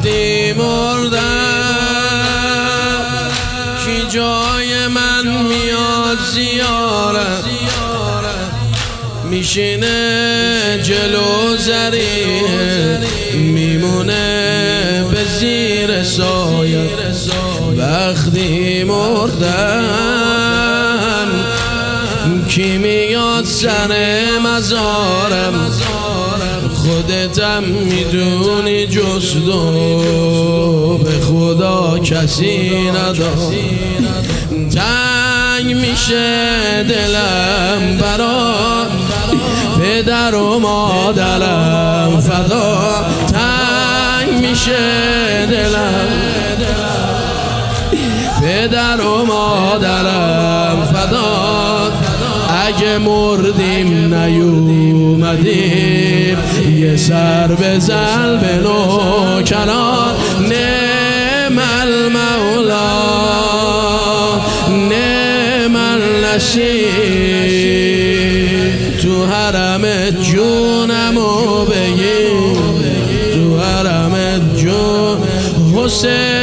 وقتی مردم کی جای من میاد زیارم، میشینه جلو زریه میمونه به زیر سایه. وقتی مردم کی میاد سر مزارم، خودتم میدونی جز تو به خدا کسی ندارم. تنگ میشه دلم برا پدر و مادرم فدا، تنگ میشه دلم پدر و مادرم فدا. اگه مردیم نیومدیم یه سر بزن به نوکنان. نعم المولا نعم النصیر، تو حرمت جونمو بگیر، تو حرمت جون حسین.